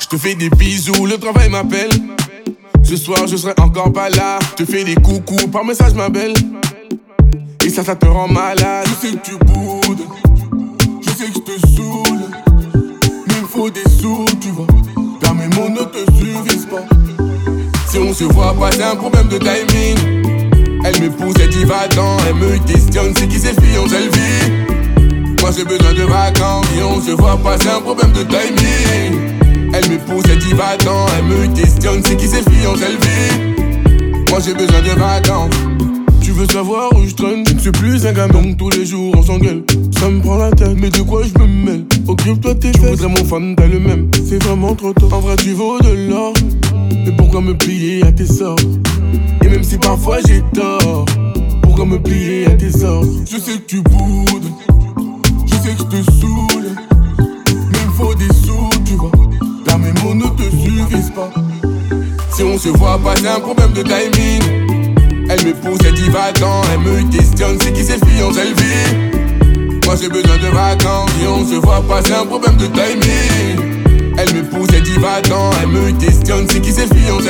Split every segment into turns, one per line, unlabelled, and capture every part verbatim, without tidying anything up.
Je te fais des bisous, le travail m'appelle. Ce soir je serai encore pas là. Je te fais des coucous par message ma belle. Et ça, ça te rend malade. Je sais que tu boudes, je sais que je te saoule, mais il me faut des sous, tu vois. Car mes mots ne te suffisent pas. Si on se voit pas, c'est un problème de timing. Elle me pousse, elle dit va-t'en. Elle me questionne, c'est qui cette fille, on se vit. Moi j'ai besoin de vacances. Si on se voit pas, c'est un problème de timing. Elle me pousse, elle dit va-t'en. Elle me questionne, c'est qui cette fille, on se vit. Moi j'ai besoin de vacances. Tu veux savoir où je traîne? Je ne suis plus un gamin, donc tous les jours on s'engueule. Ça me prend la tête, mais de quoi je me mêle? Occupe-toi tes fesses, je voudrais mon fan, t'as le même. C'est vraiment trop tôt, en vrai tu vaux de l'or. Mais pourquoi me plier à tes sorts? Et même si parfois j'ai tort, pourquoi me plier à tes ordres? Je sais que tu boudes, je sais que je te saoule, mais il me faut des sous, tu vois. Car mes mots ne te suffisent pas. Si on se voit pas, c'est un problème de timing. Elle me pousse, elle dit va-t'en. Elle me questionne, c'est qui cette fille, on se vit. Moi j'ai besoin de vacances. Si on se voit pas, c'est un problème de timing. Elle me pousse, elle dit va-t'en. Elle me questionne, c'est qui cette fille, on se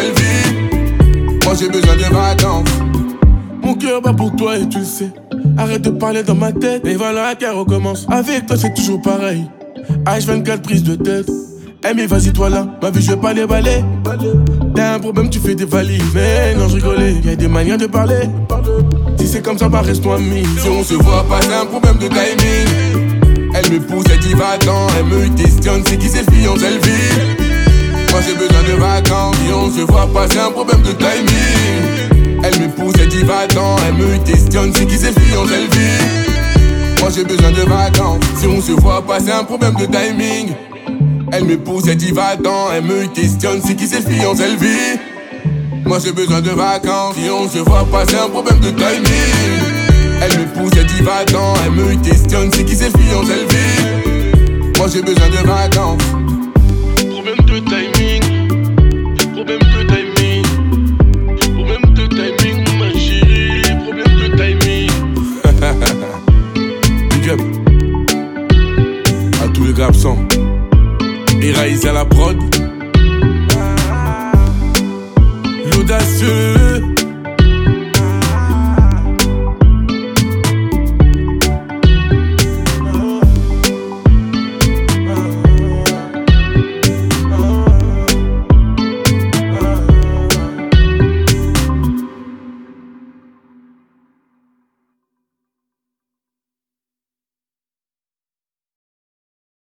vit. Moi j'ai besoin de vacances. Mon cœur bat pour toi et tu le sais. Arrête de parler dans ma tête. Et voilà qu'elle recommence. Avec toi c'est toujours pareil. H vingt-quatre prise de tête. Eh mais vas-y toi là, ma vie je vais pas les balayer. T'as un problème, tu fais des valises. Mais non je rigolais, y'a des manières de parler. Si c'est comme ça, bah reste-toi ami. Si on se voit pas, c'est un problème de timing. Elle me pousse, elle dit va-t'en. Elle me questionne, c'est qui cette fille, on se vit. Moi j'ai besoin de vacances. Si on se voit pas, c'est un problème de timing. Elle me pousse, elle dit va-t'en. Elle me questionne, c'est qui cette fille, on se vit. Moi j'ai besoin de vacances. Si on se voit pas, c'est un problème de timing. Elle me pousse, elle dit va-t'en. Elle me questionne, c'est qui cette fille, on se vit. Moi j'ai besoin de vacances. Si on se voit pas, c'est un problème de timing. Elle me pousse, elle dit va-t'en. Elle me questionne, c'est qui cette fille, on se vit. Moi j'ai besoin de vacances. Problème de timing.